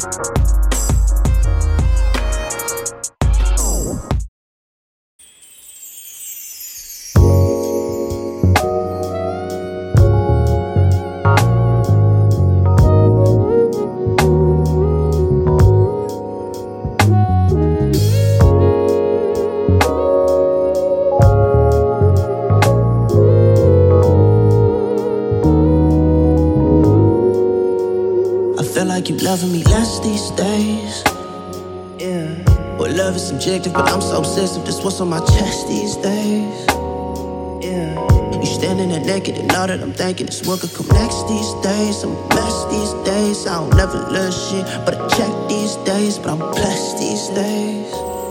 Like you loving me less these days. Yeah. Well, love is subjective, but I'm so obsessive. That's what's on my chest these days. Yeah. You standing there naked and all that I'm thinking is what could come next these days. I'm blessed these days. I don't never love shit, but I check these days. But I'm blessed these days.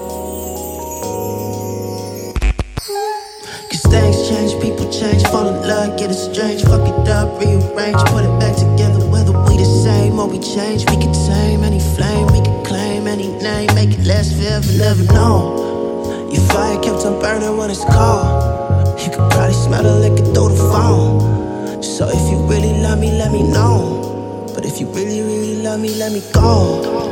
Cause things change, people change, fall in love, get estranged, fuck it up, rearrange, put it back together. Whether we the same or we change, we can tame any flame, we can claim any name, make it last forever, never know. Your fire kept on burning when it's cold. You could probably smell the liquor through the phone. So if you really love me, let me know. But if you really, really love me, let me go.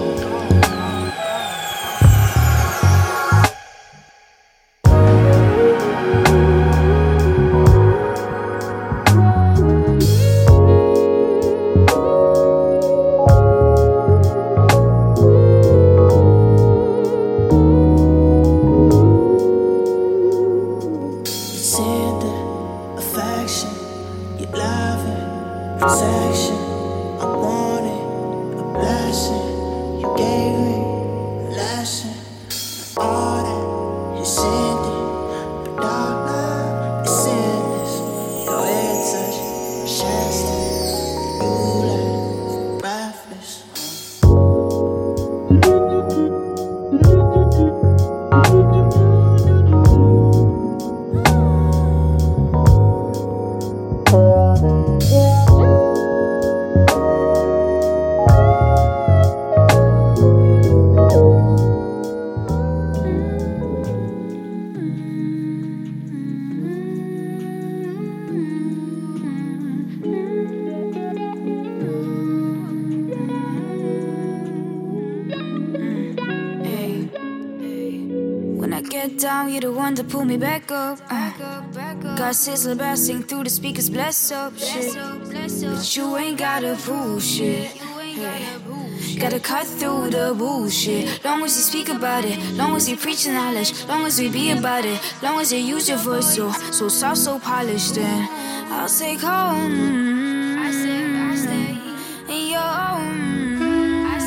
To pull me back up, got sizzling blasting through the speakers, bless up shit. But you ain't gotta prove shit. Hey. Gotta cut through the bullshit. Long as you speak about it, long as you preach the knowledge, long as we be about it, long as you use your voice so soft, so polished, then I'll stay calm. I stay in your own. I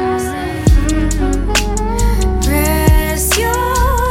stay. Rest your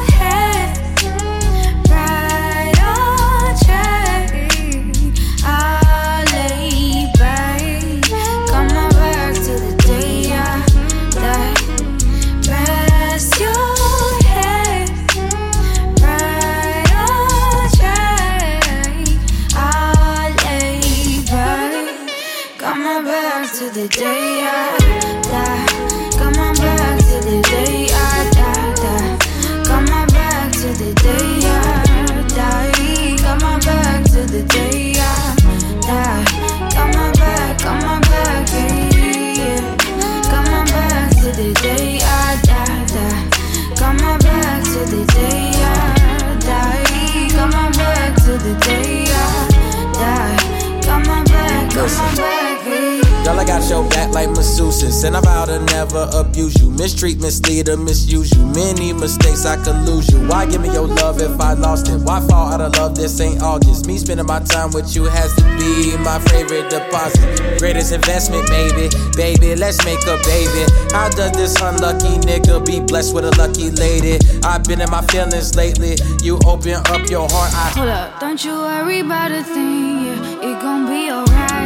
the day I die. Come on back to the day I die. Come on back to the day I die. Come on back to the day I die. Come on back, yeah. Come on back to the day I die. Come on back to the day I die. Come on back to the day I die. Come on back, yeah. Girl, I got your back like masseuses, and I vow to never abuse you. Mistreat, mislead, or misuse you. Many mistakes, I could lose you. Why give me your love if I lost it? Why fall out of love? This ain't August. Me spending my time with you has to be my favorite deposit. Greatest investment, maybe. Baby, let's make a baby. How does this unlucky nigga be blessed with a lucky lady? I've been in my feelings lately. You open up your heart. Hold up, don't you worry about a thing. Yeah, it gon' be alright.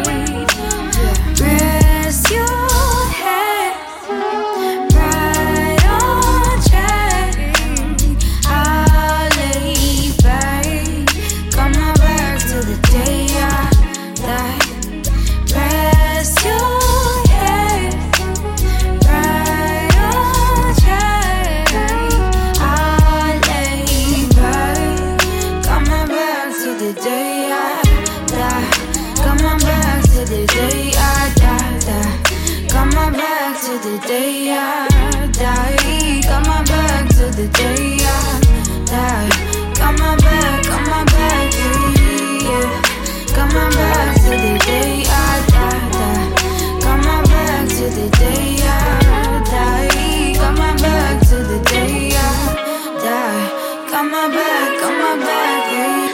Rest your head right on track. I'll lay back. Come on back to the day I die. Rest your head right on track. I'll lay back. Come on back to the day I die. the day I die. Coming back to the day I die. Coming back, yeah, yeah. Coming back to the day I die. Coming back to the day I die. Coming back to the day I die. Coming back, yeah.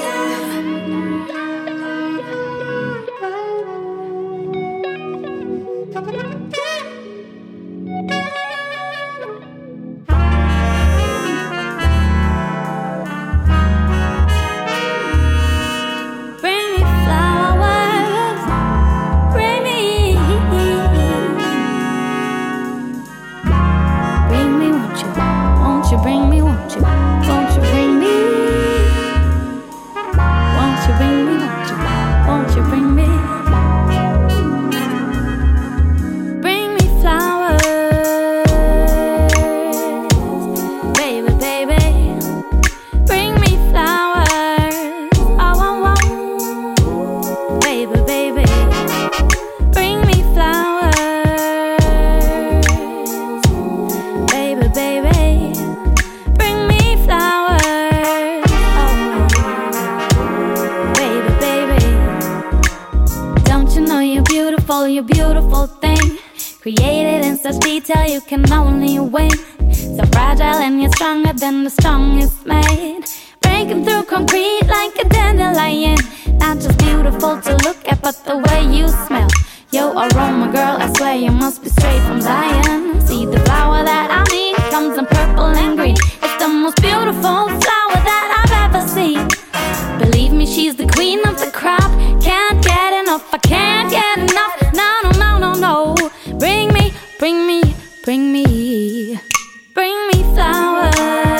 You can only win. So fragile and you're stronger than the strongest made. Breaking through concrete like a dandelion. Not just beautiful to look at, but the way you smell. Yo, aroma girl, I swear you must be straight from Zion. See the flower that I need comes in purple and green. It's the most beautiful flower that I've ever seen. Believe me, she's the queen of the crop. Can't get enough, I can't get enough. No, no, no, no, no. Bring me, bring me, bring me, bring me flowers.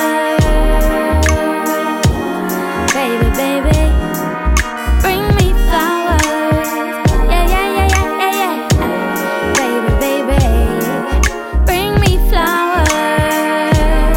Baby, baby, bring me flowers. Yeah, yeah, yeah, yeah, yeah, yeah. Baby, baby, bring me flowers.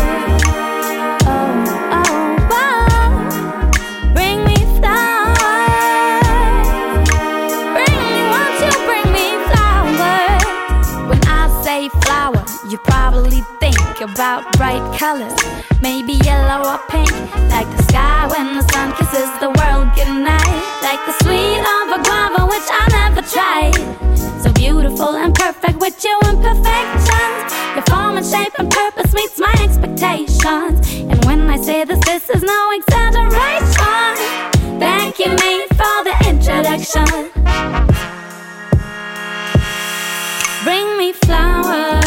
Oh, oh, wow. Bring me flowers. Bring me, won't you bring me flowers? When I say flower, you probably think about bright colors, maybe yellow or pink, like the sky when the sun kisses the world goodnight, like the sweet of a guava which I never tried. So beautiful and perfect with your imperfections. Your form and shape and purpose meets my expectations. And when I say this, this is no exaggeration. Thank you, mate, for the introduction. Bring me flowers.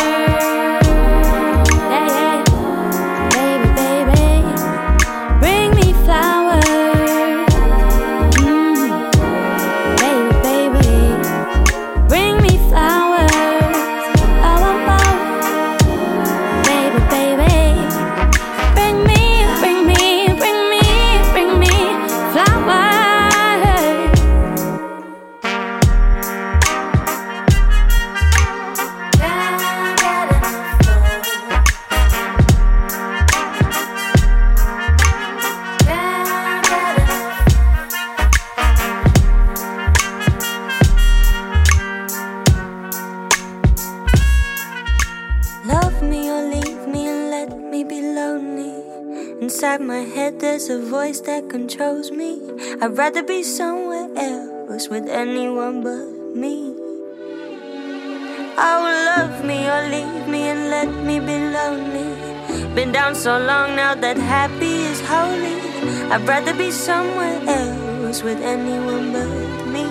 Inside my head there's a voice that controls me. I'd rather be somewhere else with anyone but me. Oh, love me or leave me and let me be lonely. Been down so long now that happy is holy. I'd rather be somewhere else with anyone but me.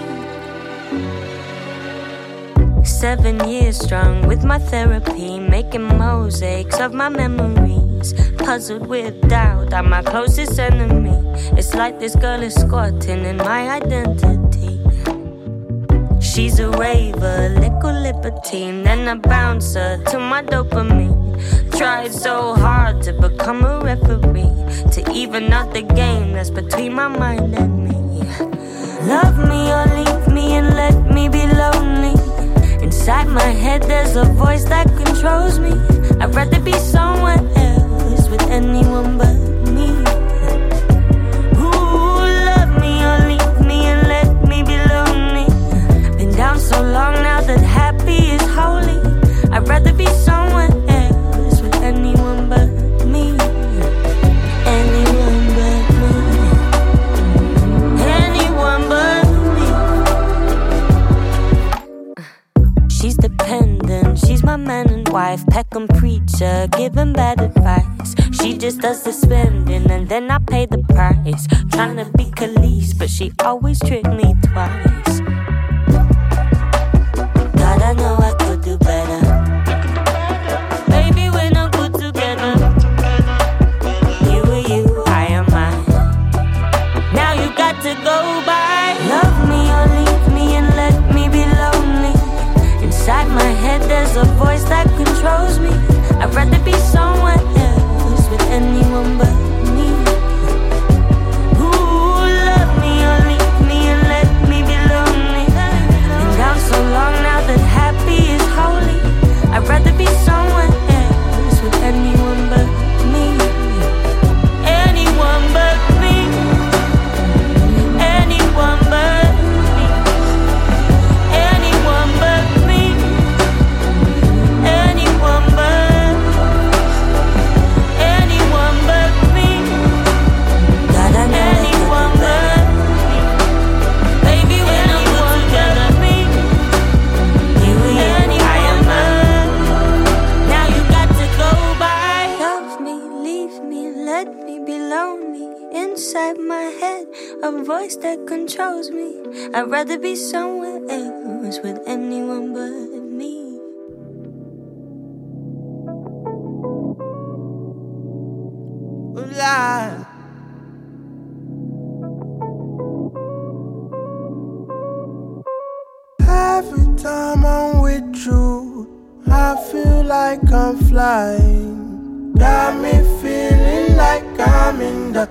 7 years strong with my therapy, making mosaics of my memories. Puzzled with doubt, I'm my closest enemy. It's like this girl is squatting in my identity. She's a raver, little libertine, then a bouncer to my dopamine. Tried so hard to become a referee, to even out the game that's between my mind and me. Love me or leave me and let me be lonely. Inside my head there's a voice that controls me. I'd rather be somewhere else with anyone but me. Ooh, love me or leave me and let me be lonely. Been down so long now that happy is holy. I'd wife, Peckham preacher, giving bad advice. She just does the spending and then I pay the price. Trying to be Khalees, but she always tricked me twice. God, I know I could do better. Baby, we're not good together. You are you, I am mine. Now you got to go by. Love me or leave me and let me be lonely. Inside my head there's a voice that controls me. I'd rather be somewhere else with anyone but me. Ooh, love me or leave me and let me be lonely. Been down so long now that happy is holy. I'd rather be somewhere else with anyone but me. Anyone but me. Anyone but me. Anyone but me. Anyone but. Anyone but me. God, I know anyone but me. Baby, when I'm together, me. You and I am mine. Now you got to go by. Love me, leave me, let me be lonely. Inside my head, a voice that controls me. I'd rather be somewhere else with anyone but me. Lie. Every time I'm with you, I feel like I'm flying. Got me feeling like I'm in the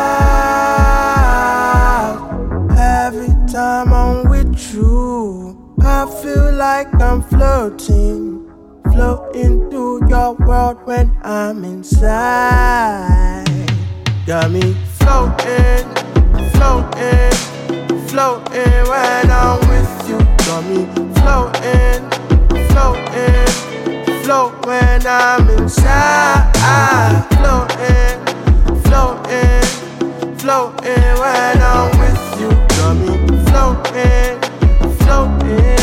clouds. Every time I'm with you, I feel like I'm floating. Floating through your world when I'm inside. Got me floating, floating, floating when I'm with you. Got me floating, floating, float when I'm inside. Floating, floating, floating when I'm with you. Got me floating, floating.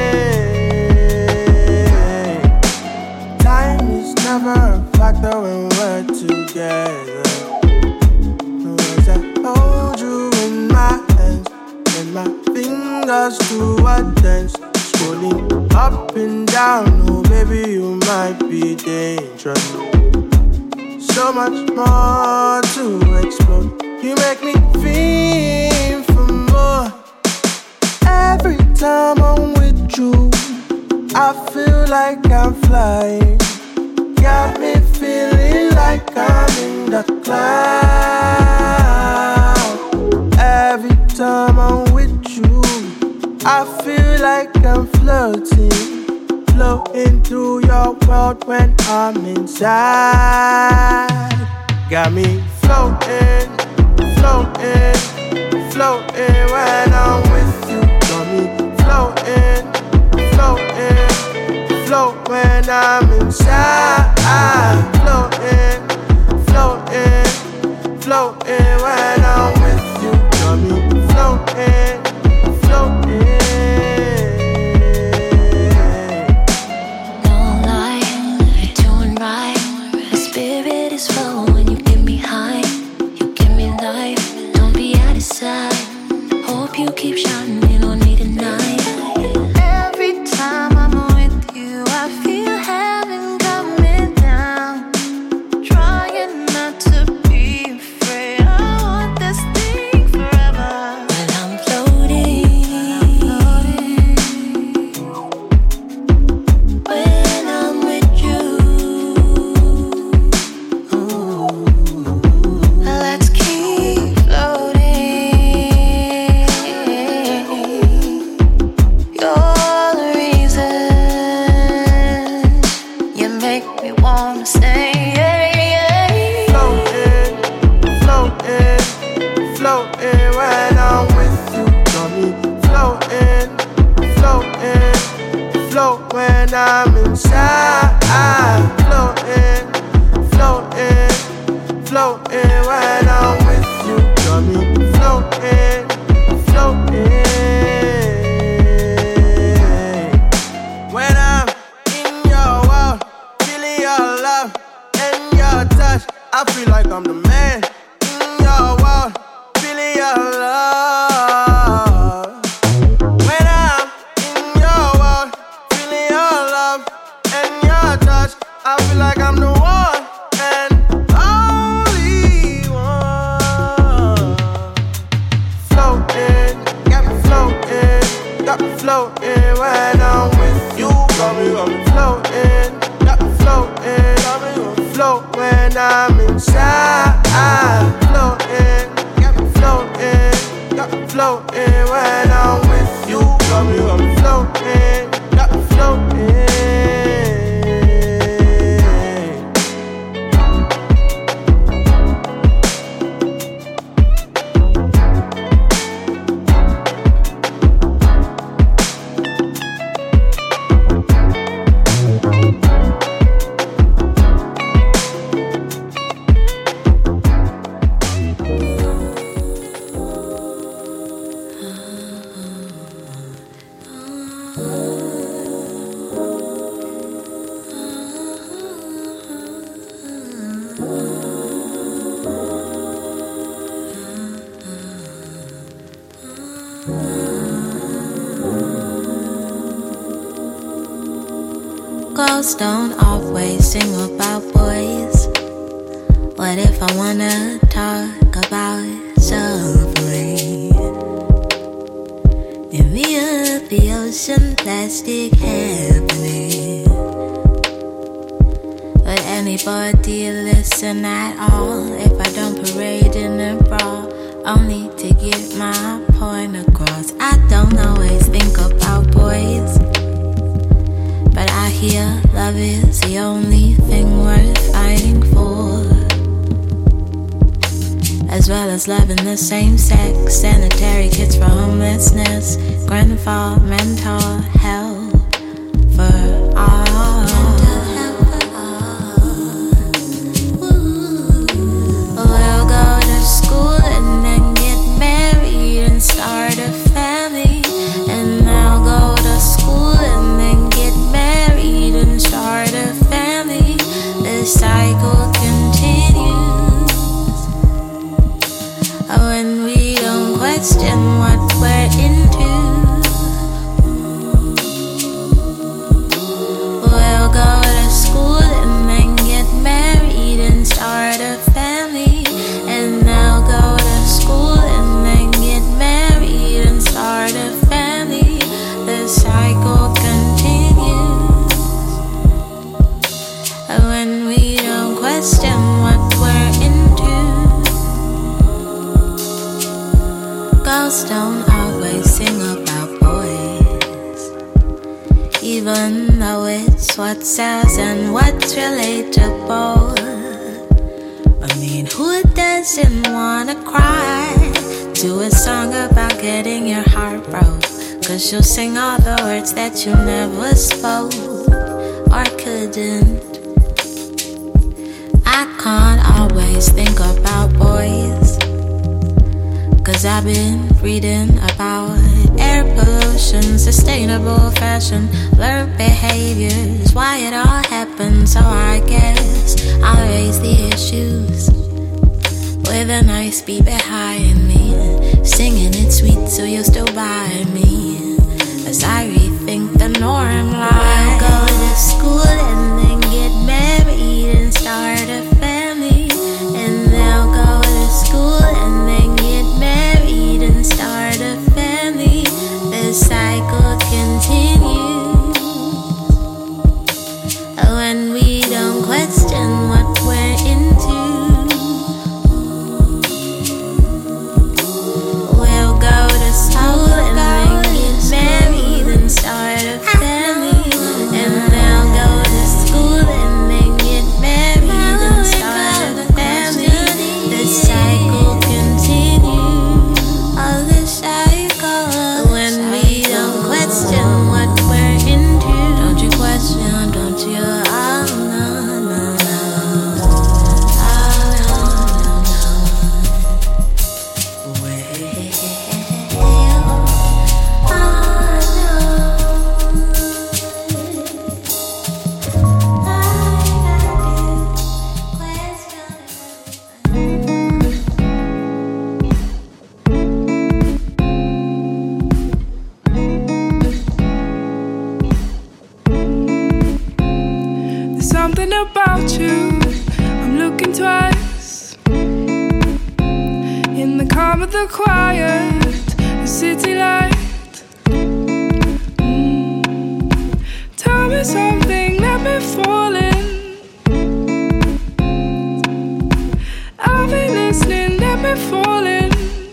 Time is never a factor when we're together. As I hold you in my hands and my fingers do a dance, scrolling up and down. Oh baby, you might be dangerous. So much more to explore. You make me feel for more. Every time I'm with you, I feel like I'm flying. Got me feeling like I'm in the clouds. Every time I'm with you, I feel like I'm floating. Floating through your world when I'm inside. Got me floating, floating, floating when I'm with you. Got me floating, floating, float when I'm inside. Floating, floating, floating when I'm with you. Got me floating, floating. Don't lie, you're doing right. My spirit is full when you get me high. You give me life, don't be out of sight. Hope you keep shining got me floating when I'm with you. Got me floating, got me floating, got me float when I'm inside. Floating, got me floating when I'm with you. Got me floating, got me floating. Girls don't always sing about boys. What if I wanna talk about suffering? In the of the ocean, plastic happening. Would anybody listen at all if I don't parade in a bra? Only to get my point across. I don't always think about boys, but I hear love is the only thing worth fighting for, as well as loving the same sex, sanitary kits for homelessness, grandfather mental health for all. We'll go to school and then get married and start a family, and I'll go to school and then get married and start a family. The cycle continues when we don't question what we're into. We'll go to school and then get married and start a family, and I'll go to school and then get married and start a family. The cycle continues when we don't question what we're into. Girls don't always sing about boys, even though it's what sells and what's relatable. I mean, who doesn't wanna cry to a song about getting your heart broke? 'Cause you'll sing all the words that you never spoke or couldn't. I can't always think about boys, 'cause I've been reading about air pollution, sustainable fashion, learned behaviors, why it all happened. So I guess I'll raise the issues with a nice beat behind me, singing it sweet so you'll still buy me as I rethink the norm. I'll go to school and then get married and start a family, and they'll go to school and then get married and start a family. The cycle continues when we don't question what we're into. We'll go to school and then get married and start a family, and they'll go to school and then get married and start a family. The cycle continues. Oh, the cycle. When we don't question what we're into. Don't you question, don't you? Oh, no, no, no. Oh, no, no, no. Way. There's something about you, I'm looking twice. In the calm of the quiet, the city light. something, let me fall in. I've been listening, let me fall in.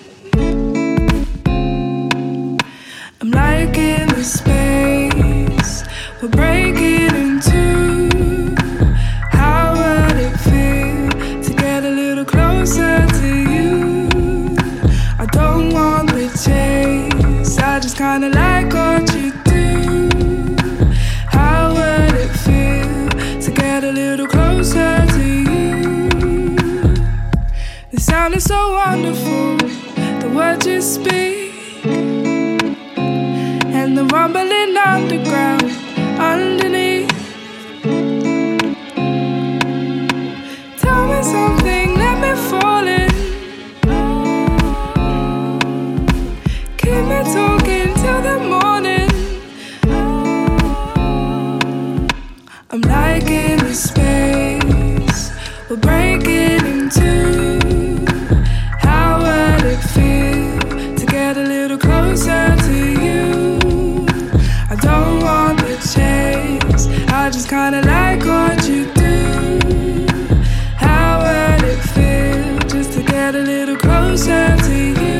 I'm liking the space we're breaking into. How would it feel to get a little closer to you? I don't want the chase, I just kinda like what you do. How would it feel to get a little closer to you? The sound is so wonderful, the words you speak, and the rumbling underground underneath. Tell me something, let me fall in. Keep me talking till the morning. I'm liking the space we're breaking into. How would it feel to get a little closer to you? I don't want the chase, I just kinda like what you do. How would it feel just to get a little closer to you?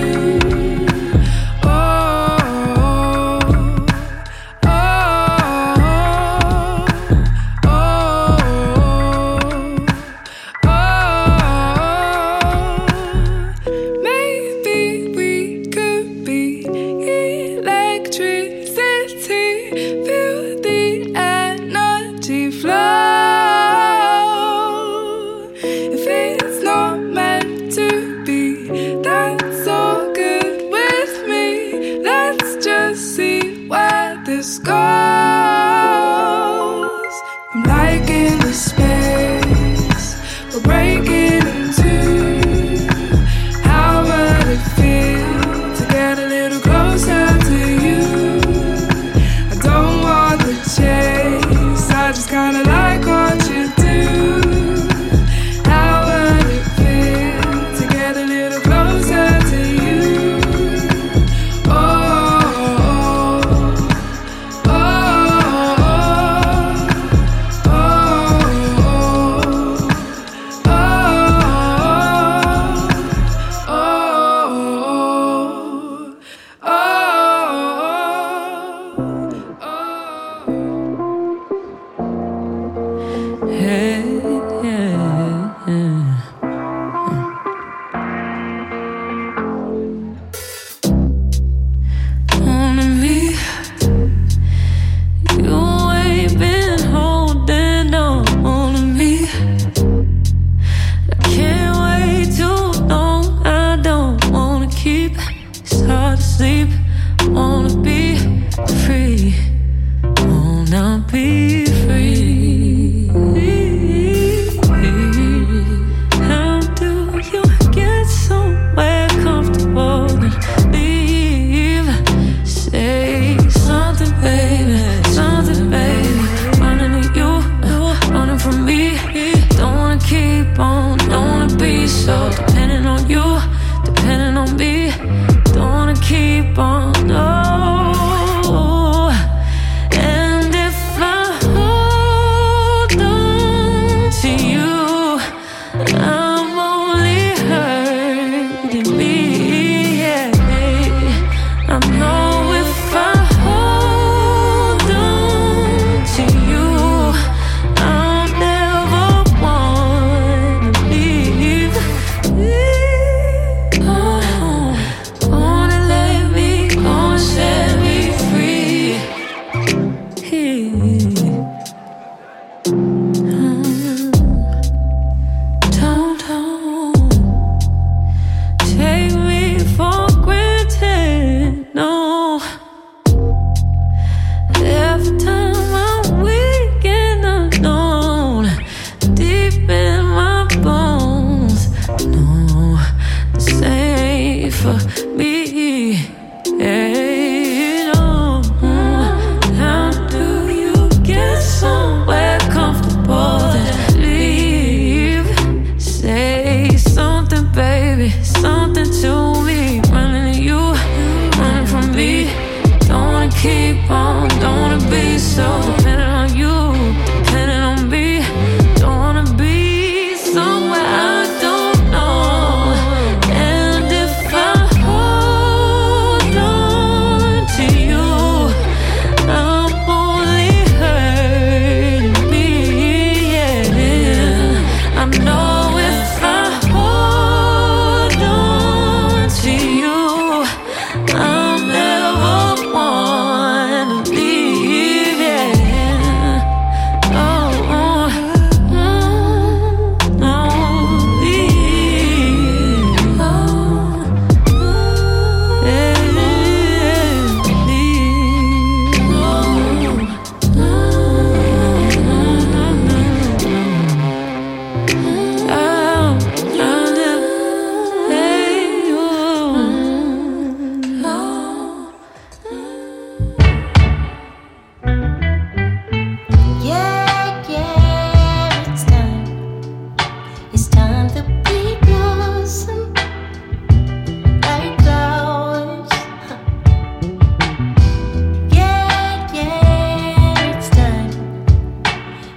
keep on, don't wanna be so dependent on you.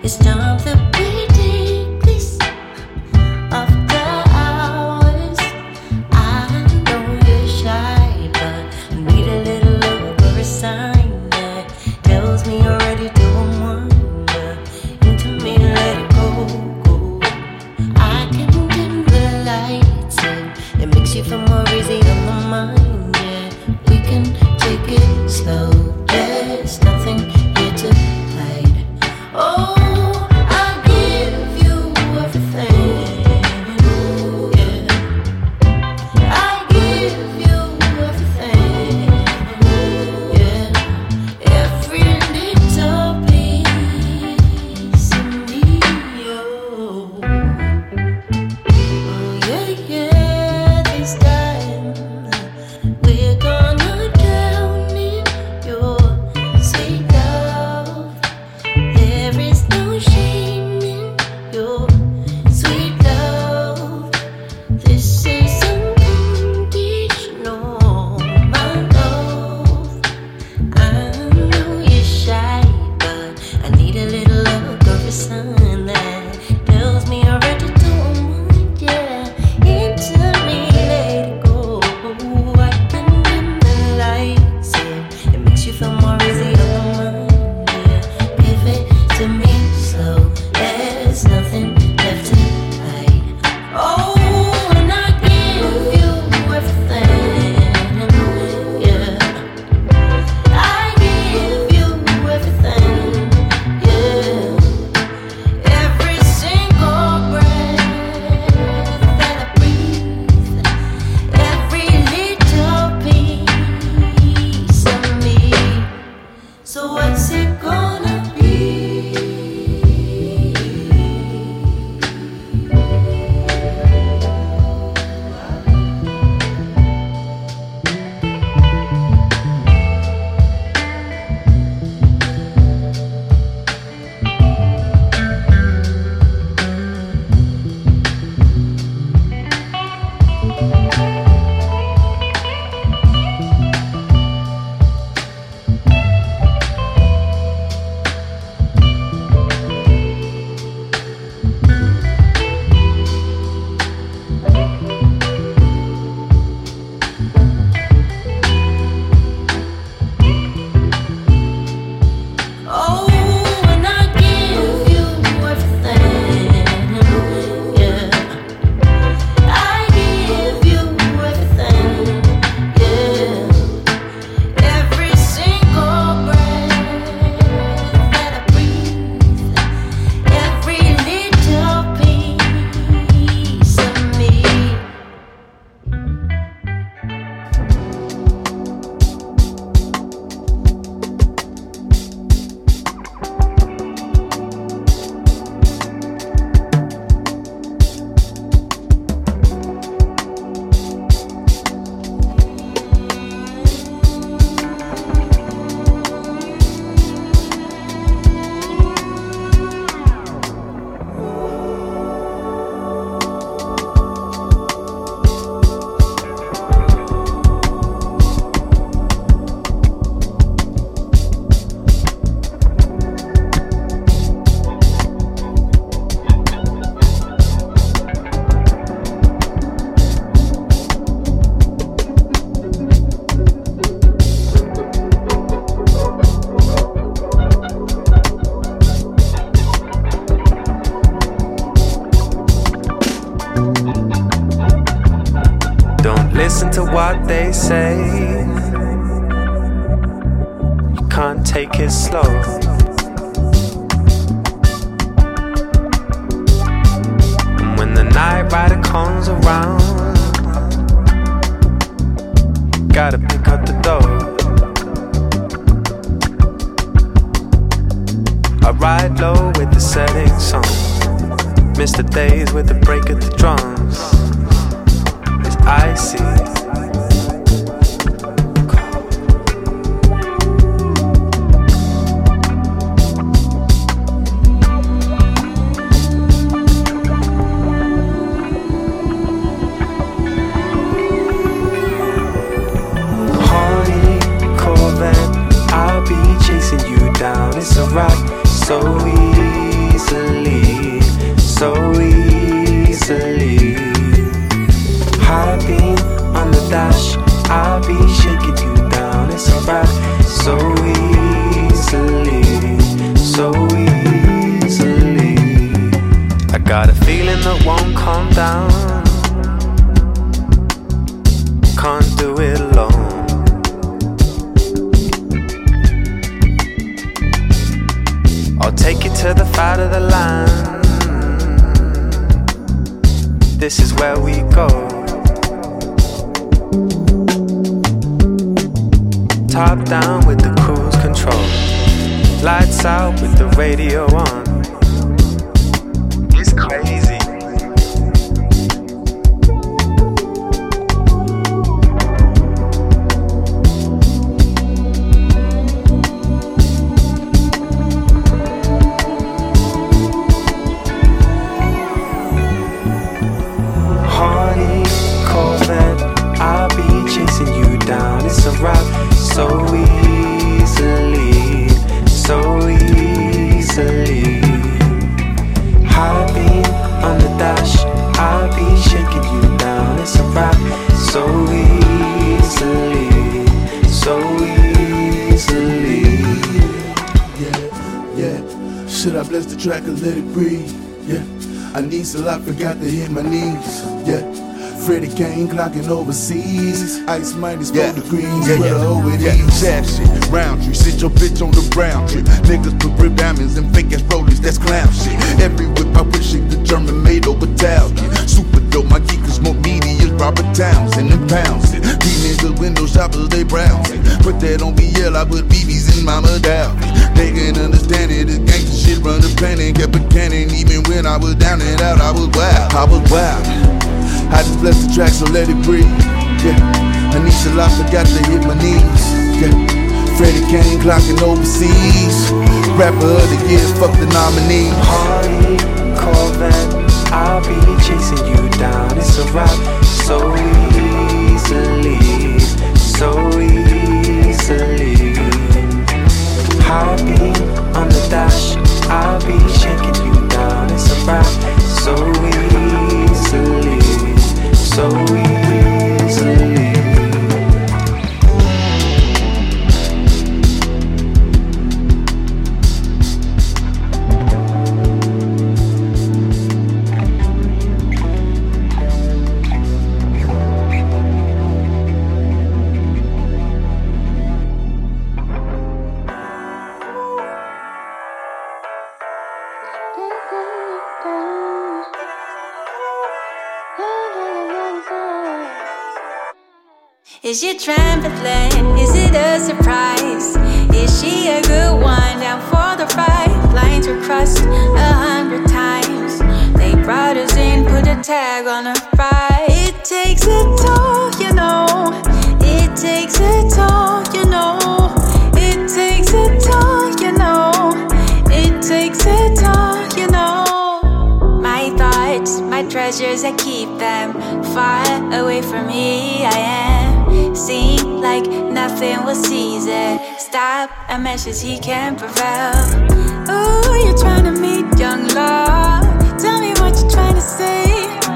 It's time that we take this after hours. I know you're shy, but I need a little love or a sign that tells me you're ready to wander into me. Let it go, go. I can dim the lights and it makes you feel more easy on the mind. Yeah, we can take it slow. There's nothing here to hide. Oh, I give you everything. Yeah, I give you everything. Yeah, every little piece of me. Oh, yeah, yeah. This time we're gonna drown in your sweet love. There is no shame in your sweet love. This is unconditional, my love. I know you're shy, but I need a little love of a sign that tells me you're ready to unwind. Yeah, into me, let it go. I can dim the lights, yeah. It makes you feel more easy on the mind. Yeah, give it to me slow. There's nothing left to hide. Oh, and I give you everything. Yeah, I give you everything. Yeah, every single breath that I breathe, every little piece of me. So what's it gonna be? Oh, and I give you everything. Yeah, I give you everything. Yeah, every single breath that I breathe, every little piece of me. Don't listen to what they say. You can't take it slow. And when the night rider comes around, gotta pick up the dough. I ride low with the setting sun, miss the days with the break of the drums. It's icy. It's a ride so easy. so easily. High beam on the dash, I'll be shaking you down. It's a wrap, so easily, so easily. I got a feeling that won't calm down. Can't do it alone. I'll take you to the fat of the land. This is where we go. Top down with the cruise control. Lights out with the radio on. It's crazy. It's a wrap, so easily, so easily. High beam on the dash, I'll be shaking you down. It's a wrap, so easily, so easily. Yeah. Should I bless the track and let it breathe? Yeah. I need some, I forgot to hit my knees. Yeah. Freddie Kane clocking overseas. Ice minus 4 degrees. Sad shit, round tree. Sit your bitch on the brown tree. Niggas put rib diamonds and fake ass rollies. That's clown shit. Every whip I wish it the German made over Italian. Super dope, my geekers more media. Robert Townsend and pounds it. These niggas window shoppers, they browsing. Put that on BL, I put BBs in Mama Dow. They can understand it. This gangsta shit run the planet. Kept a cannon even when I was down and out. I was wild. I just bless the track, so let it breathe. Yeah, I need some life, forgot to hit my knees. Yeah, Freddie Kane clocking overseas. Rapper of the year, fuck the nominee. Harley, Corvette, I'll be chasing you down. It's a wrap, so easily, so easily. High beam on the dash, I'll be shaking you down. It's a wrap, so easily, so easily. Is your trampoline? Is it a surprise? Is she a good one? Down for the ride. Lines were crossed 100 times. They brought us in, put a tag on her ride. It takes a toll, you know. It takes a toll, you know. It takes a toll, you know. It takes a toll, you know. My thoughts, my treasures, I keep them far away from me. I am seem like nothing will seize it. Stop a message he can't prevail. Ooh, you're trying to meet young love. Tell me what you're trying to say.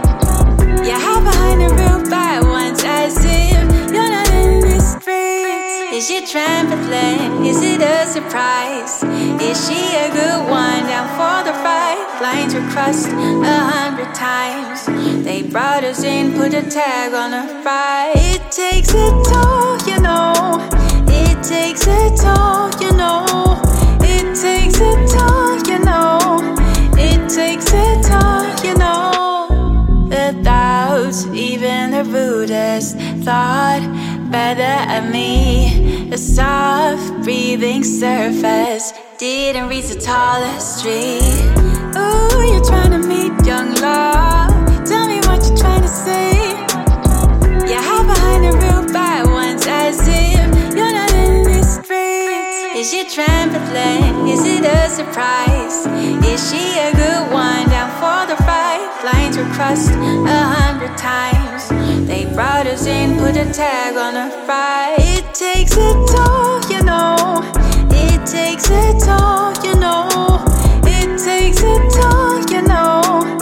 You hide behind the real bad ones as if you're not in this race. Is your trampoline? Is it a surprise? Is she a good one? Down for the ride. Lines were crossed 100 times. They brought us in, put a tag on her ride. It takes a toll, you know. It takes a toll, you know. It takes a toll, you know. It takes a toll, you know. The thoughts, even the rudest, thought better of me. A soft breathing surface didn't reach the tallest tree. Ooh, you're trying to meet young love. Tell me what you're trying to say. You hide behind the real bad ones as if you're not in this race. Is your trampoline? Is it a surprise? Is she a good one? Down for the ride. Lines were crossed 100 times. They brought us in, put a tag on her ride. It takes a toll, you know. It takes a toll, you know. It takes a toll, you know.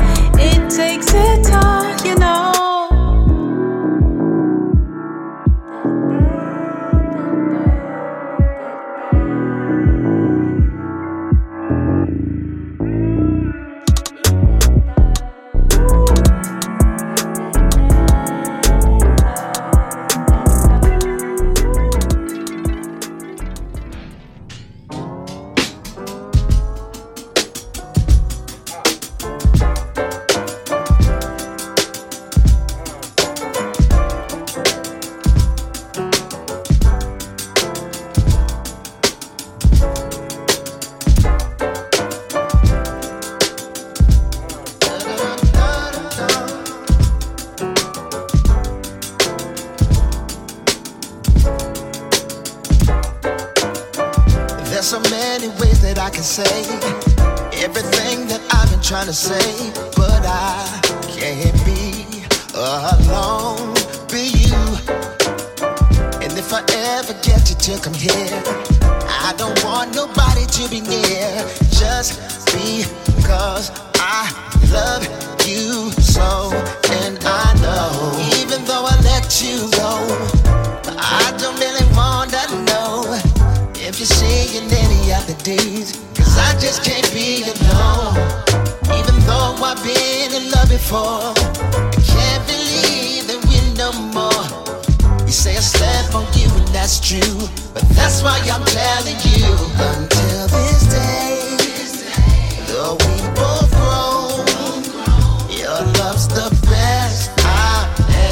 so many ways that I can say everything that I've been trying to say, but I can't be alone, be you. And if I ever get you to come here, I don't want nobody to be near, just because I love you so. And I know, even though I let you go, I don't really wanna know if you're seeing any other days, cause I just can't be alone. Even though I've been in love before, I can't believe that we're no more. You say I slept on you and that's true, but that's why I'm telling you. Until this day, though we both grown, your love's the best I've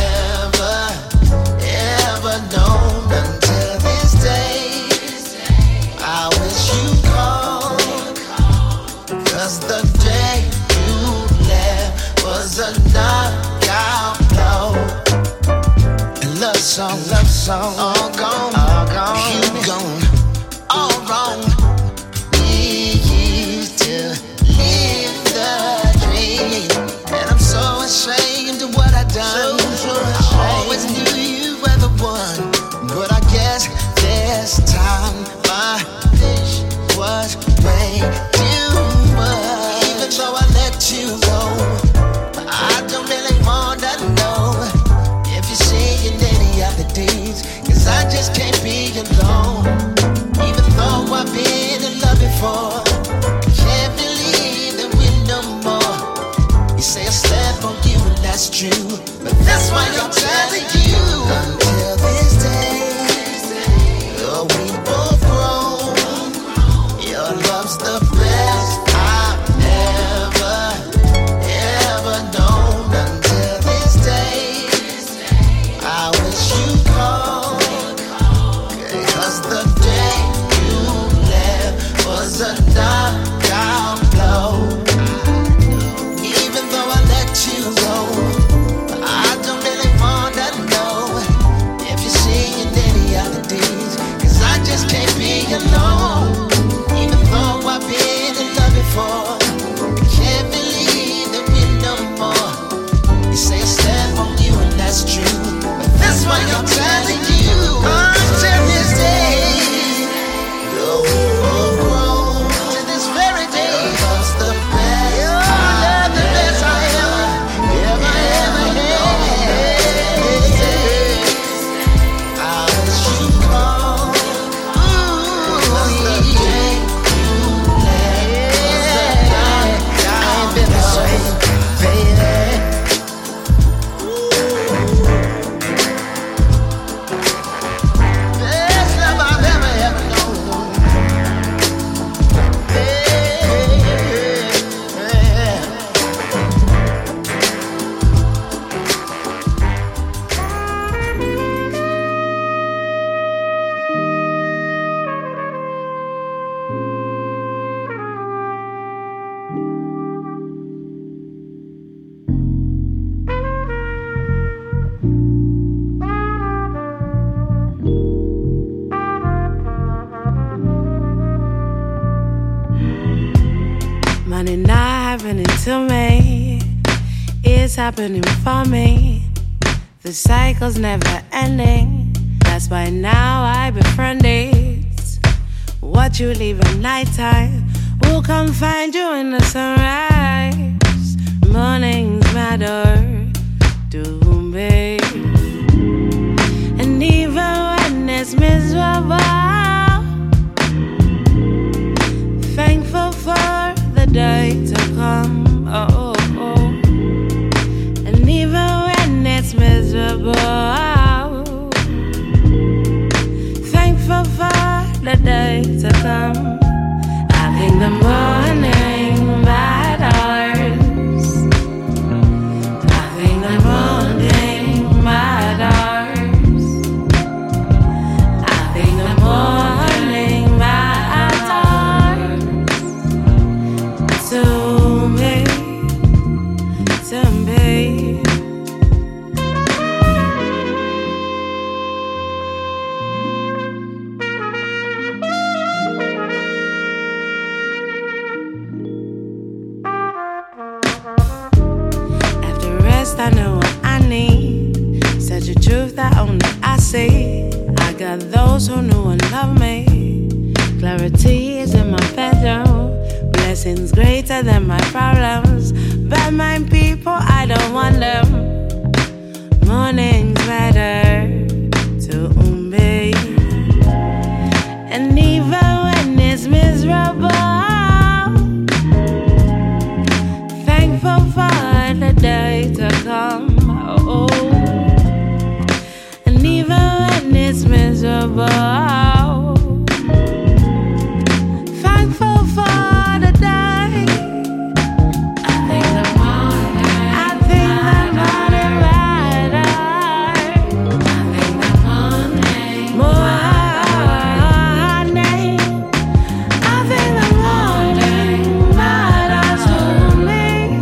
ever known. Until this day, I wish you called, cause the day you left was a knockout blow. Love song, all gone, you gone, all wrong. We used to live the dream, and I'm so ashamed of what I done. I always knew you were the one, but I guess this time my wish was way too much. Even though I let you go, I don't really wanna know if you're seeing any other days, cause I just can't be alone. Even though I've been in love before, can't believe that we're no more. You say I slept on you and that's true, but that's why I'm telling you. Until this day, oh, we both grown, your love's the best I've ever known. Until this day, I wish you called, cause the day you left was a knockout blow. Even though I let you go, I don't really wanna know if you're seeing any other days, cause I just can't be alone. Even though I've been in love before, I can't believe that we're no more. You say I slept on you and that's true, but that's why I'm telling you. Until this day, though we both grown, to this very day, your love's the best. Your love the best I ever had. I wish you called, cause the day you left was a knockout blow, baby. Best love I've ever known. Money not happening to me, it's happening for me. The cycle's never ending, that's why now I befriend it. What you leave at nighttime will come find you in the sunrise. Mornings matter to me, and even when it's miserable, thankful for the day to come. Oh, oh. And even when it's miserable, thankful for the day to come. I think the morning matters. I think the morning matters. I think the morning are those who knew and love me. Clarity is in my bedroom. Blessings greater than my problems. Bad mind people, I don't want them. Mornings matter to me. And even when it's miserable, thankful for the day to come. Oh. And even when it's miserable, thankful for the day. I think the morning matters. I think the morning matters to me.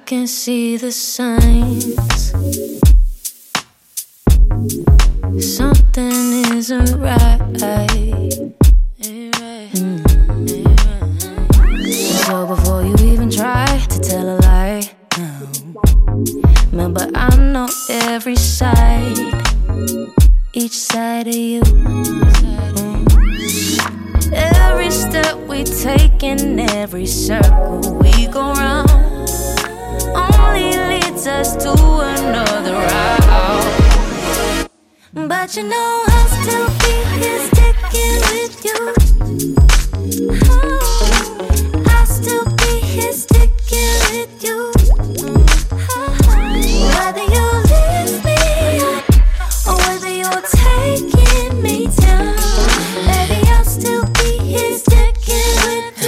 can see the signs. Something isn't right. So before you even try to tell a lie, remember I know every side, each side of you. Every step we take in every circle we go round only leads us to another route. But you know I'll still be here sticking with you. I'll still be here sticking with you. Whether you leave me or whether you're taking me down, baby, I'll still be here sticking with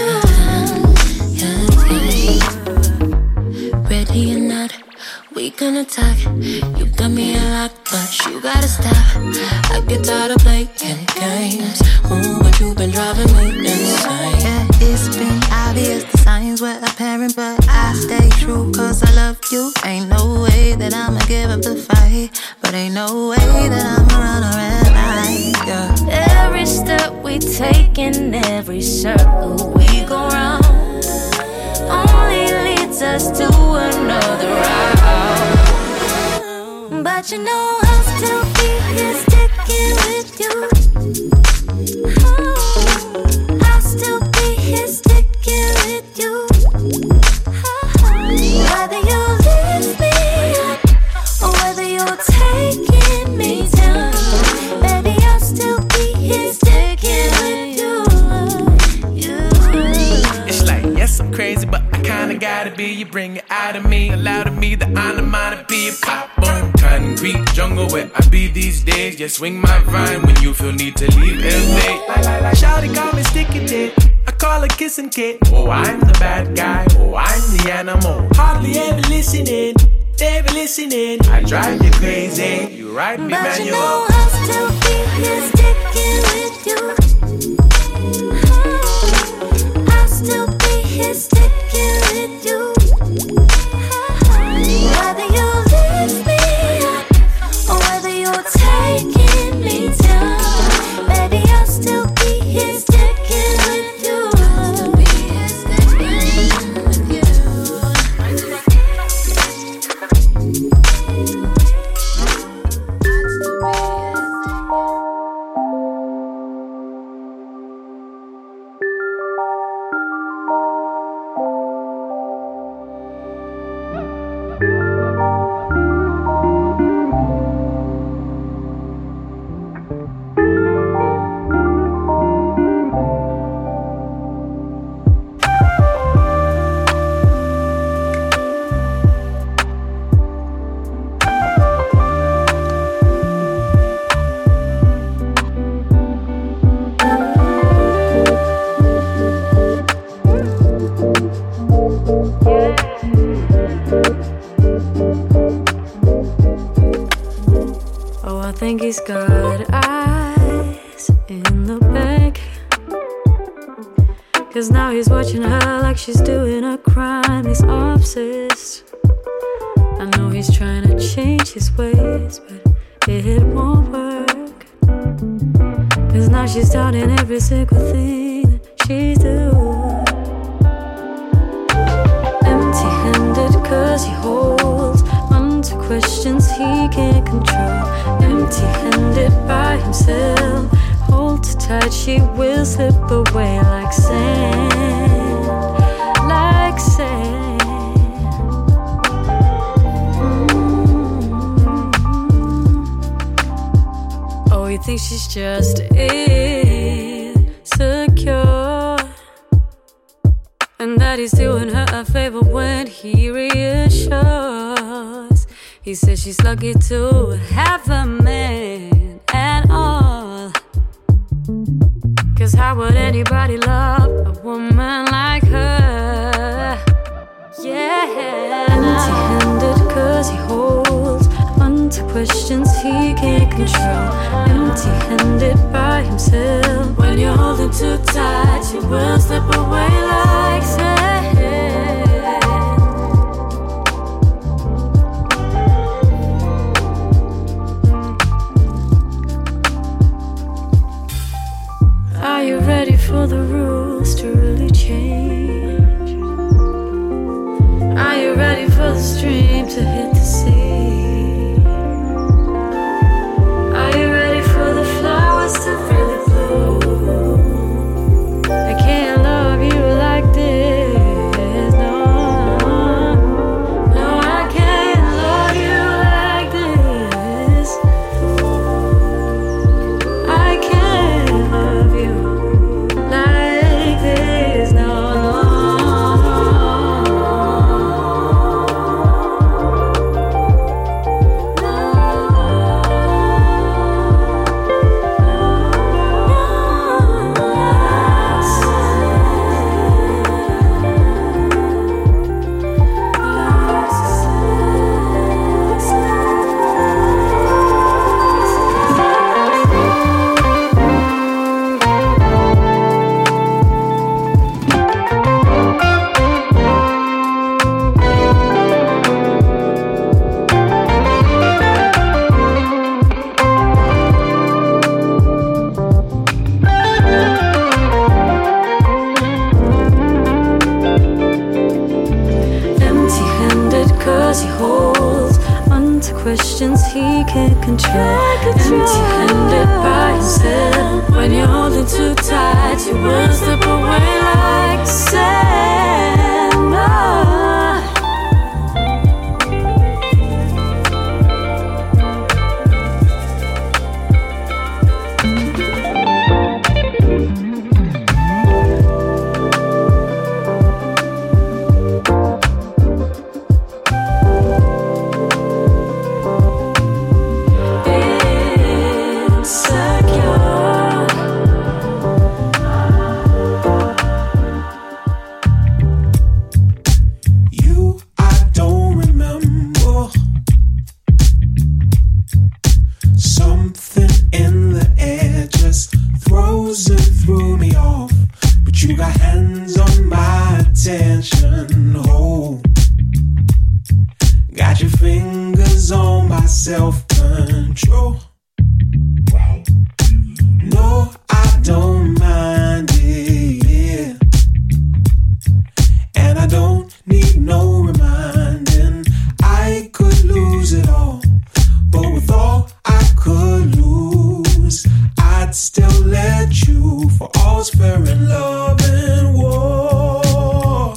you. Ready or not, we gonna talk. You got me a lot, but you gotta stop. I get tired of playing games. But you've been driving me insane. Yeah, it's been obvious, the signs were apparent, but I stay true cause I love you. Ain't no way that I'ma give up the fight, but ain't no way that I'ma run a red light. Yeah. Every step we take in every circle we go round only leads us to another route. But you know I'll still be here sticking with you. I'll still be here sticking with you. Whether you leave me or whether you're taking me down, baby, I'll still be here sticking with you. It's like, yes, I'm crazy, but I kinda gotta be. You bring it out of me, allow to me the honor mine to be a pop boom. Concrete jungle where I be these days. Yeah, swing my vine when you feel need to leave LA. Shawty call me sticky dick, I call her kissing kid. Oh, I'm the bad guy, oh, I'm the animal. Hardly ever listening, never listening. I drive you crazy, you ride me but manual. But you know I'll still be here sticking with you. I'll still be here sticking with you. Whether you leave me or whether you're taking me down, baby, I'll still be here sticking with you. I'll still be here sticking with you. I think he's got eyes in the bank, 'cause now he's watching her like she's doing a crime. He's obsessed. I know he's trying to change his ways, but it won't work, 'cause now she's doubting every single thing that she do. Empty-handed 'cause he holds onto questions he can't control. Empty-handed by himself, hold tight, she will slip away like sand, like sand. Oh, he thinks she's just insecure, and that he's doing her a favor when he reassures. He says she's lucky to have a man at all, 'cause how would anybody love a woman like her? Yeah. Empty-handed 'cause he holds onto questions he can't control. Empty-handed by himself, when you're holding too tight, you will slip away like sand. change? Are you ready for the stream to hit the sea? Are you ready for the flowers to really bloom? I can't love you like this, no. No, I can't love you like this. I can't love you like this, no, questions he can't control. Empty-handed by himself. When you're holding too tight, you will slip away like sand. Oh. Self-control. No, I don't mind it, and I don't need no reminding. I could lose it all, but with all I could lose, I'd still let you, for all's fair in love and war.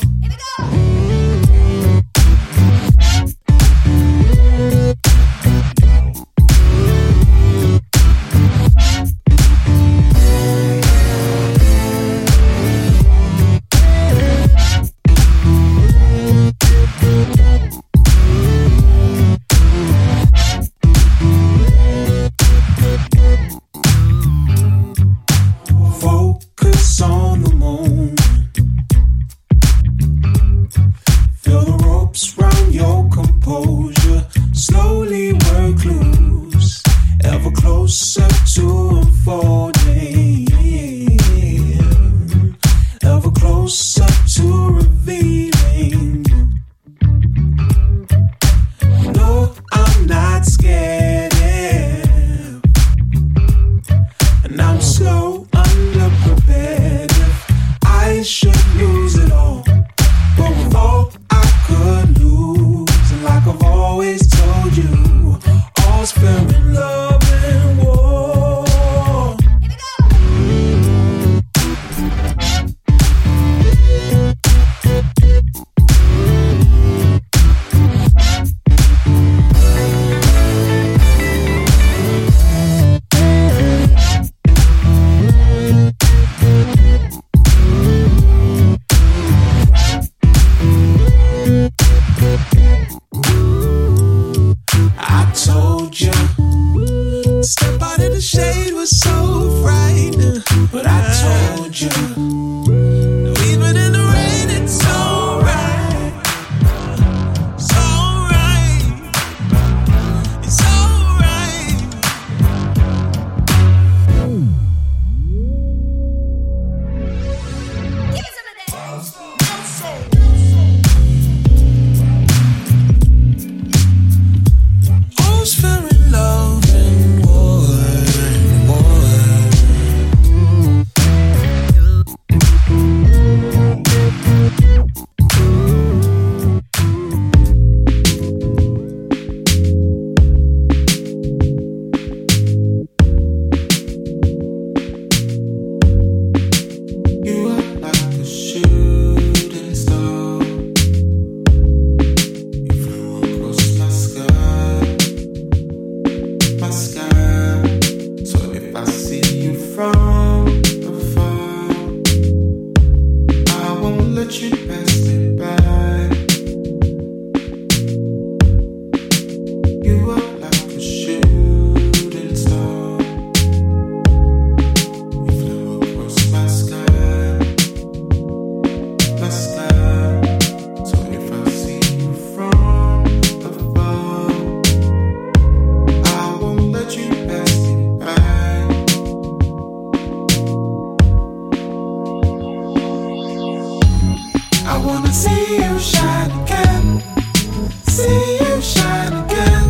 I wanna see you shine again. See you shine again.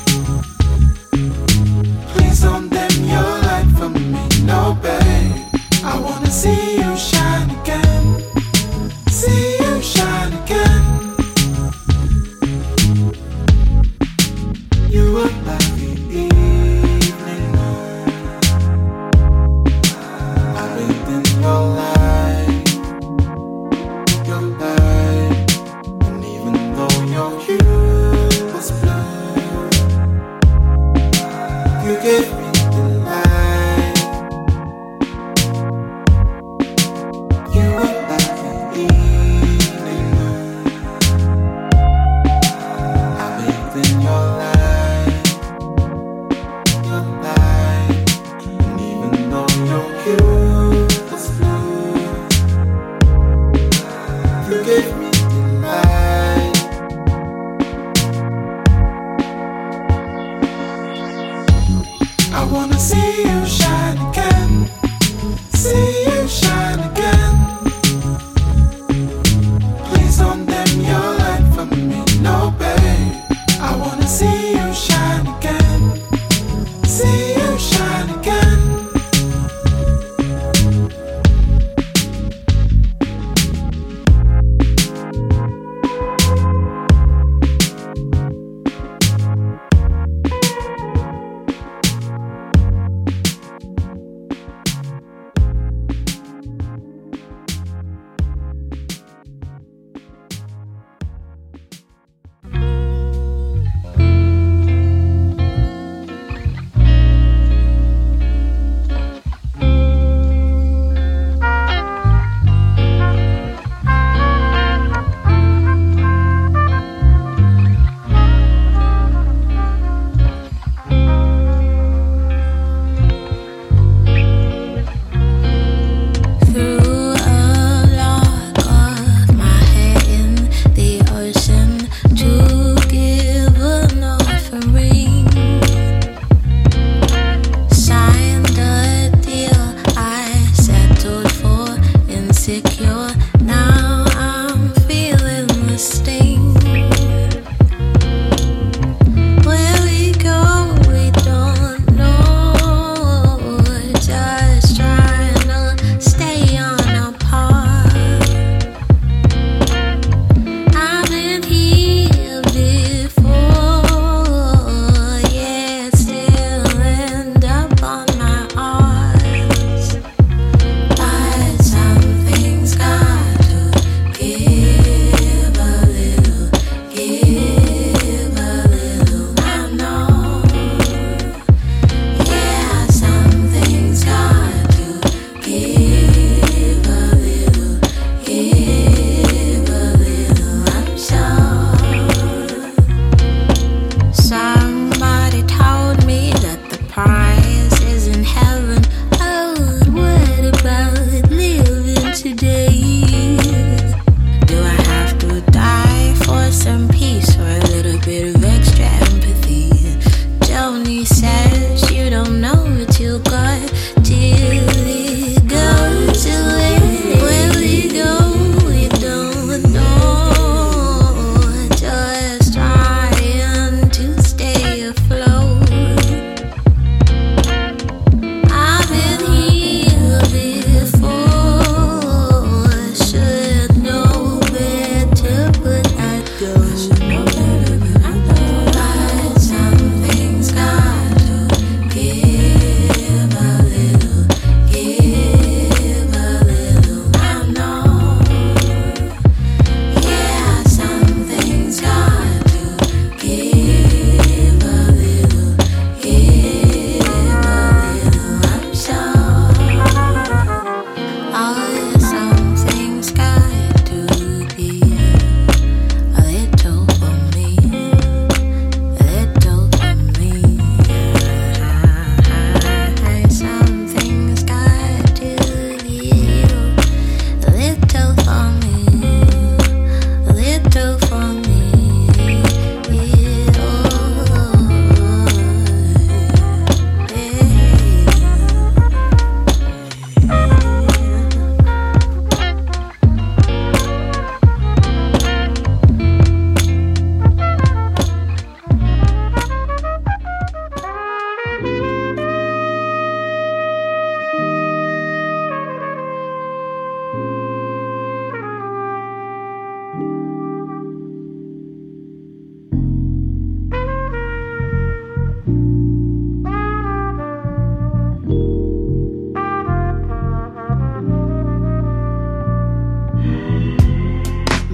Please don't dim your light for me, no babe. I wanna see you shine again. See you shine again. You are like the evening. I breathed in your light, your light. And even though your hue was blue, you gave me the light. You are like the evening. I breathed in your light, your light. And even though your hue was blue, you gave me the light. I wanna see you shine again. See you shine again. Please don't dim your light for me, no babe. I wanna see you shine again. See you shine again.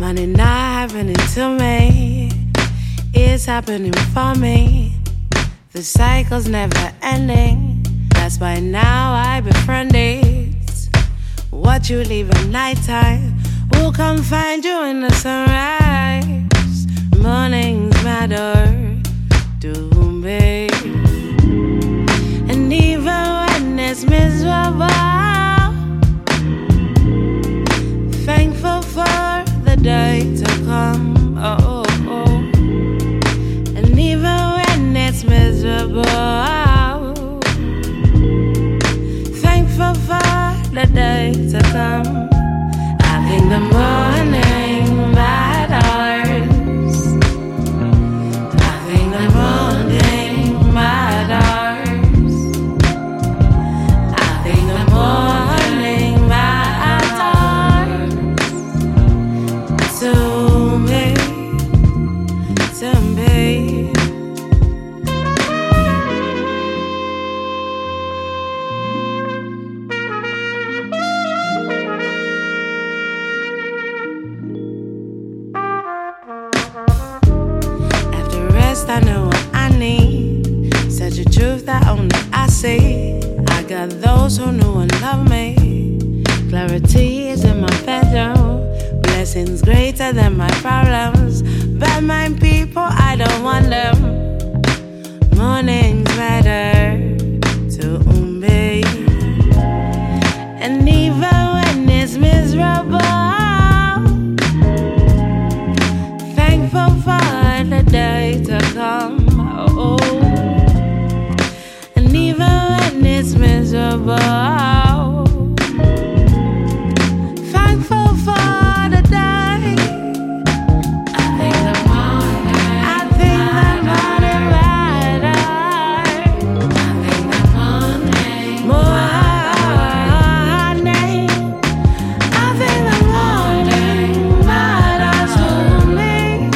Money not happening to me, it's happening for me. The cycle's never ending, that's why now I befriend it. What you leave at nighttime will come find you in the sunrise. Mornings matter to me, and even when it's miserable, thankful for the day to come. Oh, oh, oh. And even when it's miserable, thankful for the day to come. I think the morning matters. I think the morning matters. I think the morning matters to me, to me. I know what I need, such a truth that only I see. I got those who knew and love me. Clarity is in my bedroom, blessings greater than my problems. Bad mind people, I don't want them. Mornings matter to me, and even when it's miserable, thankful for the day to come. Oh, and even when it's miserable, thankful for the day. I think the morning matters. I think the morning I think the morning matters to me.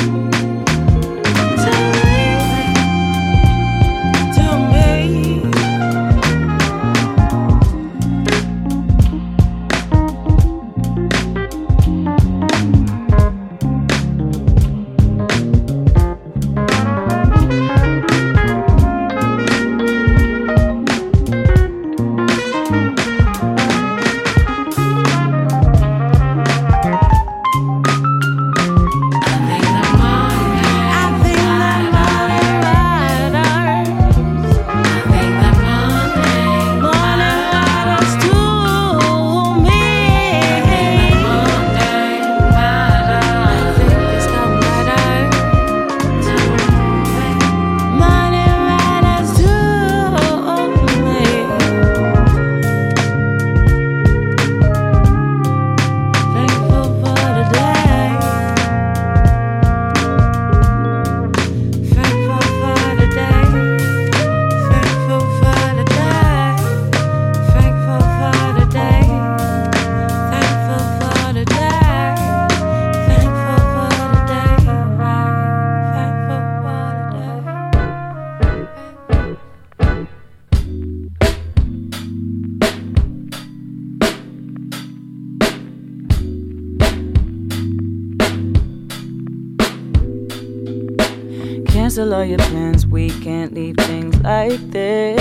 Cancel all your plans, we can't leave things like this.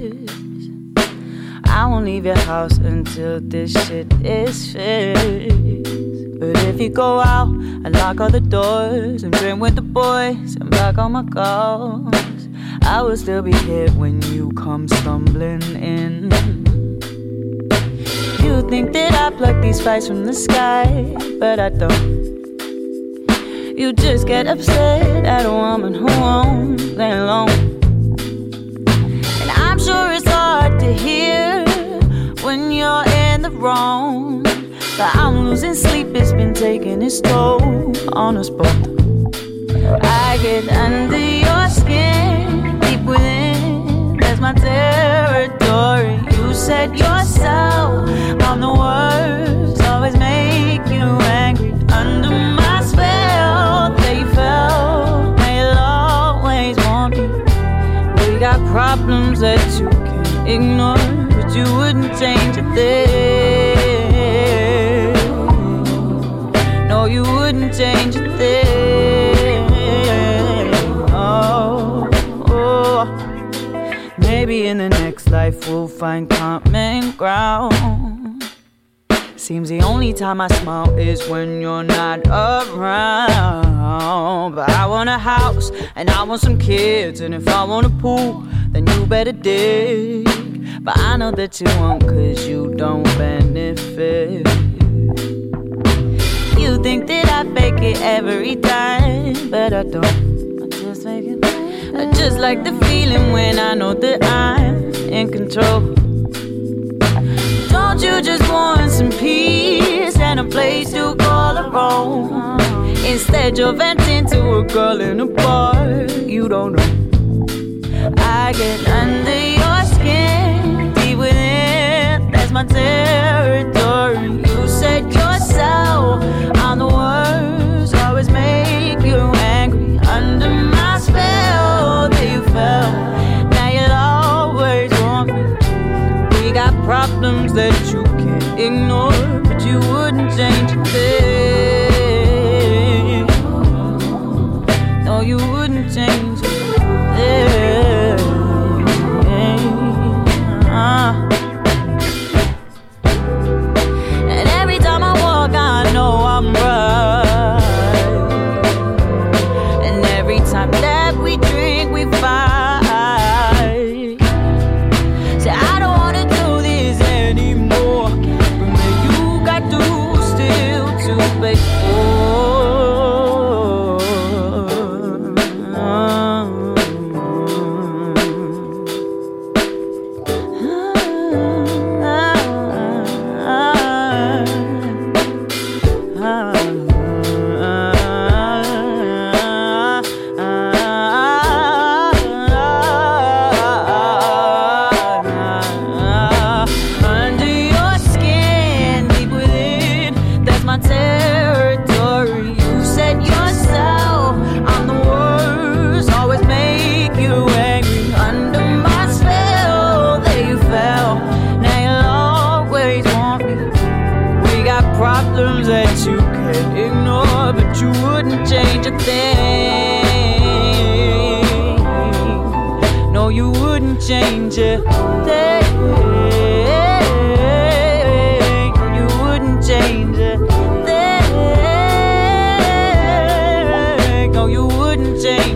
I won't leave your house until this shit is fixed. But if you go out, I lock all the doors and drink with the boys and back on my calls. I will still be here when you come stumbling in. You think that I pluck these fights from the sky, but I don't. You just get upset at a woman who won't lay alone. And I'm sure it's hard to hear when you're in the wrong, but I'm losing sleep, it's been taking its toll on us both. I get under your skin, deep within, that's my territory. You said yourself, I'm the worst, always make you angry. Under my spell, they fell, they'll always want me. We got problems that you can't ignore, but you wouldn't change a thing. No, you wouldn't. wouldn't change a thing. Oh. Maybe in the next life we'll find common ground. Seems the only time I smile is when you're not around. But I want a house and I want some kids, and if I want a pool, then you better dig. But I know that you won't, 'cause you don't benefit. You think that I fake it every time, but I don't. I just fake it. I just like the feeling when I know that I'm in control. Don't you just want some peace and a place to call a home? Instead you're venting to a girl in a bar you don't know. I get under your skin, deep within, that's my territory. You said yourself, I'm the worst, always make you angry. Under my spell, that you fell, now you'll always want me. We got problems that you can't ignore, but you wouldn't change a thing. No, you wouldn't change a thing. And every time I walk, I know I'm right. And every time that we drink, we fight. Say I don't wanna do this anymore, but man, you got to still to pay for. Problems that you can't ignore, but you wouldn't change a thing. No, you wouldn't change a thing. You wouldn't change a thing. No, you wouldn't change.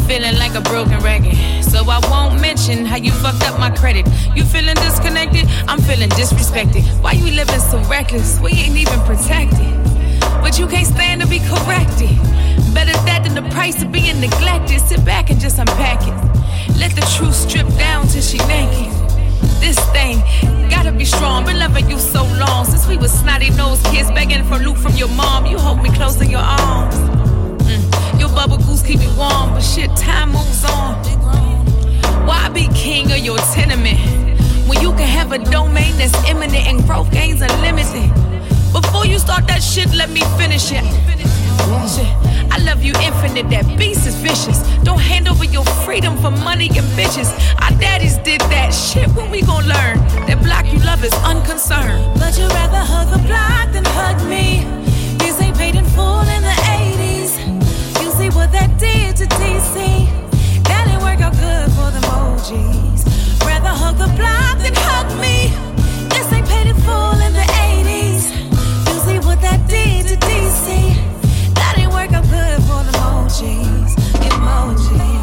feeling like a broken record, so I won't mention how you fucked up my credit. You feeling disconnected? I'm feeling disrespected. Why you living so reckless? We ain't even protected, but you can't stand to be corrected. Better that than the price of being neglected. Sit back and just unpack it. Let the truth strip down till she naked. This thing gotta be strong. Been loving you so long, since we was snotty-nosed kids begging for loot from your mom. You hold me close in your arms. Your bubble goose keep me warm, but shit, time moves on. Why be king of your tenement when you can have a domain that's imminent and growth gains unlimited? Before you start that shit, let me finish it. I love you infinite, that beast is vicious. Don't hand over your freedom for money and bitches. Our daddies did that shit, when we gon' learn that block you love is unconcerned. But you'd rather hug the block than hug me. This ain't paid in full in the 80s. You see what that did to DC? That didn't work out good for the emojis. Rather hug the block than hug me. This ain't paid in full in the 80s. You see what that did to DC? That ain't work out good for the emojis. Emojis.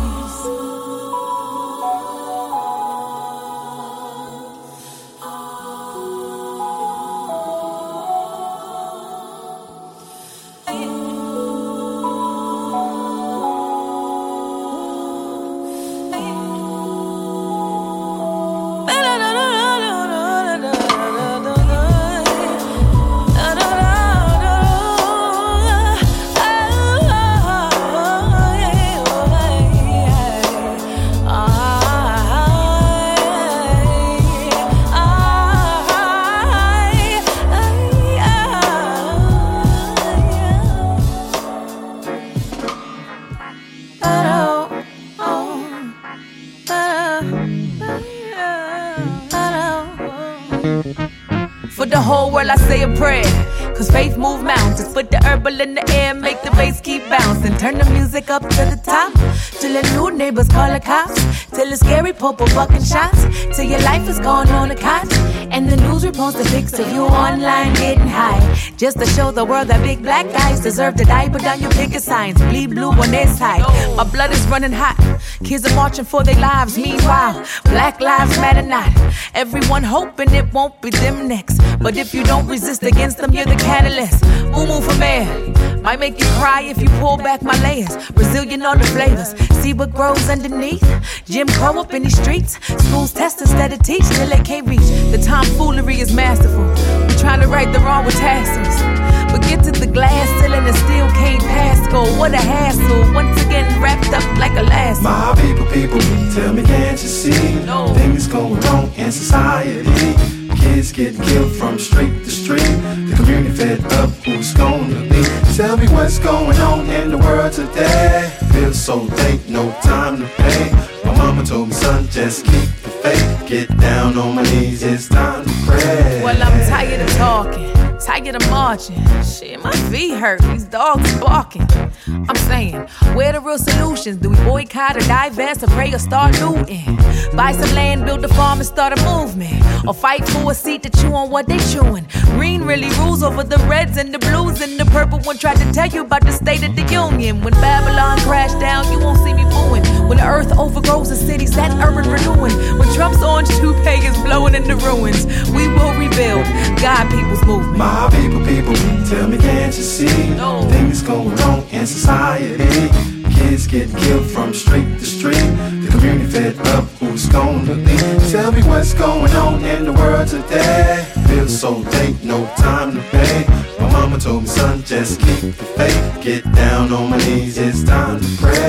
For the whole world I say a prayer, cause faith move mountains. Put the herbal in the air, make the bass keep bouncing. Turn the music up to the top, till the new neighbors call the cops. Till it's scary, purple bucking shots. Till your life is gone on a cot. And the news reports the pics of you online getting high, just to show the world that big black guys deserve to die. Put down your picket signs, bleed blue on their side. My blood is running hot, kids are marching for their lives. Meanwhile, Black Lives Matter not. Everyone hoping it won't be them next, but if you don't resist against them, you're the catalyst. Moo from air might make you cry if you pull back my layers. Brazilian on the flavors, see what grows underneath. Jim Crow up in these streets, schools test instead of teach till they can't reach. The tomfoolery is masterful. We trying to right the wrong with tassels, but get to the glass ceiling and still can't pass go. What a hassle, once again wrapped up like a lasso. My people, tell me, can't you see things going wrong in society? Kids getting killed from street to street. The community fed up, who's gonna be? Tell me what's going on in the world today. Feel so late, no time to pay. My mama told me, son, just keep the faith. Get down on my knees, it's time to pray. Well, I'm tired of talking, tired of marching. Shit, my feet hurt, these dogs barking. I'm saying, where the real solutions? Do we boycott or divest or pray or start looting? Buy some land, build a farm and start a movement, or fight for a seat to chew on what they chewing. Green really rules over the reds and the blues, and the purple one tried to tell you about the state of the union. When Babylon crashed down, you won't see me booing. When the earth overgrows the cities, that urban renewing. When Trump's orange toupee is blowing in the ruins, we will rebuild God people's movement. My people, tell me, can't you see things going wrong in society? Kids getting killed from street to street. The community fed up, who's gonna be? Tell me what's going on in the world today. Feel so late, no time to pay. My mama told me, son, just keep the faith. Get down on my knees, it's time to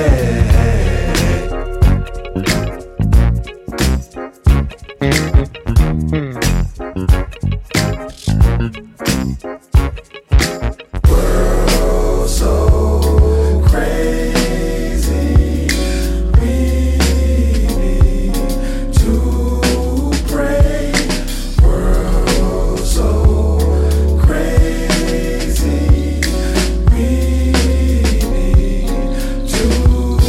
pray. World so crazy, we need to pray. World so crazy, we need to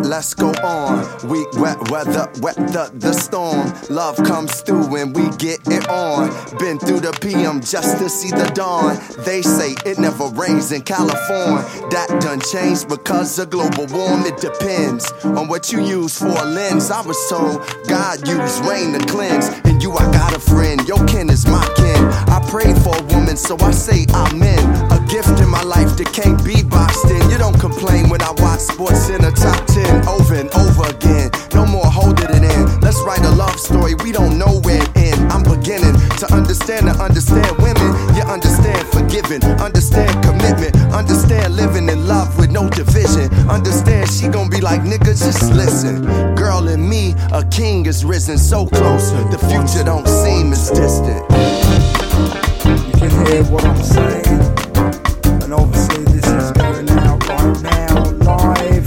let's go on. Weak, wet weather, the storm. Love comes through and we get it on. Been through the PM just to see the dawn. They say it never rains in California. That done changed because of global warming. It depends on what you use for a lens. I was told God used rain to cleanse. And you, I got a friend. Your kin is my kin. I prayed for a woman, so I say amen. A gift in my life that can't be boxed in. You don't complain when I watch Sports in the top 10 over and over again. No more holding it in. Let's write a love story. We don't know where it ends. I'm beginning to understand women. You understand forgiving, understand commitment, understand living in love with no division. Understand she gon' be like, nigga, just listen. Girl and me, a king is risen so close. The future don't seem as distant. You can hear what I'm saying, and obviously this is going out right now, live.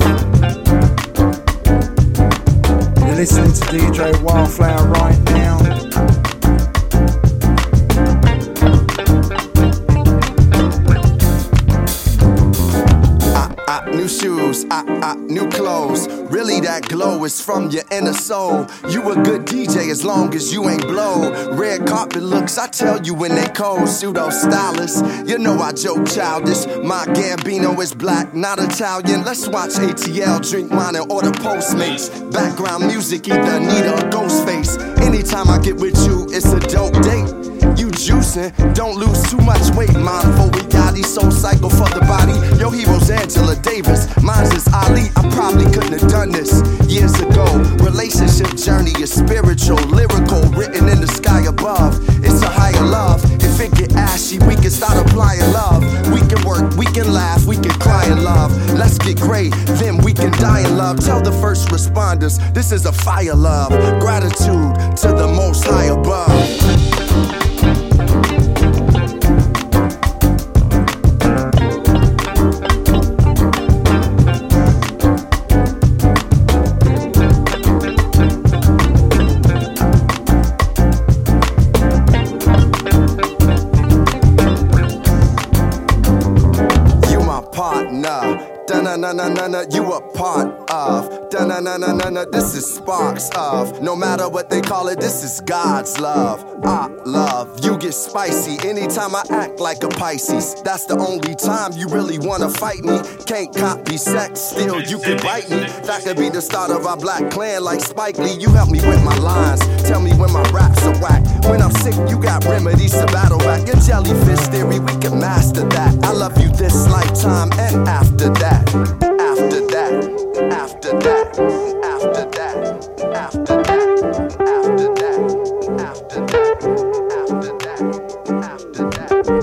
You're listening to DJ Wildflower right now. New shoes, new clothes. Really that glow is from your inner soul. You a good DJ as long as you ain't blow. Red carpet looks, I tell you when they cold. Pseudo stylist, you know I joke childish. My Gambino is black, not Italian. Let's watch ATL, drink wine and order Postmates. Background music, either Anita or Ghostface. Anytime I get with you, it's a dope date. You juicing, don't lose too much weight. Mindful, we got these soul cycle for the body. Your hero's Angela Davis, mine's is Ali. I probably couldn't have done this years ago. Relationship journey is spiritual, lyrical, written in the sky above. It's a higher love. If it get ashy, we can start applying love. We can work, we can laugh, we can cry in love. Let's get great, then we can die in love. Tell the first responders, this is a fire love. Gratitude to the most high above. Da-na-na-na-na-na, you a part of. Da-na-na-na-na-na, this is sparks of. No matter what they call it, this is God's love. I love, you get spicy anytime I act like a Pisces. That's the only time you really wanna fight me. Can't copy sex, still you can bite me. That could be the start of our black clan like Spike Lee. You help me with my lines, tell me when my raps are whack. When I'm sick, you got remedies to battle back. Your jellyfish theory, we can master that. I love you this lifetime and after that. After that, after that, after that, after that, after that, after that, after that, after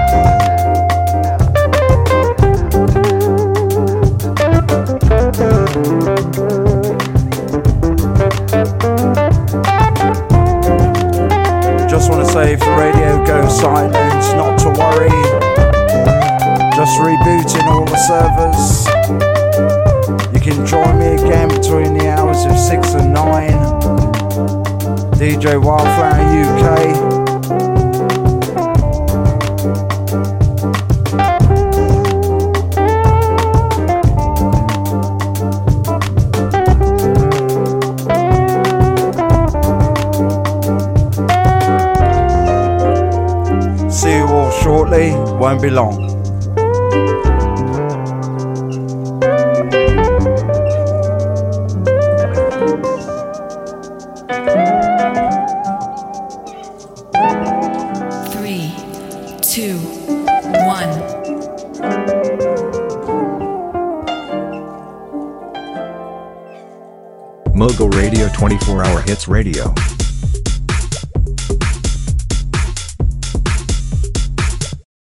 Just want to say if the radio goes silent, not to worry. Just rebooting all the servers. You can join me again between the hours of 6 and 9. DJ Wildflower UK. See you all shortly, won't be long. Mogul Radio 24-hour hits radio.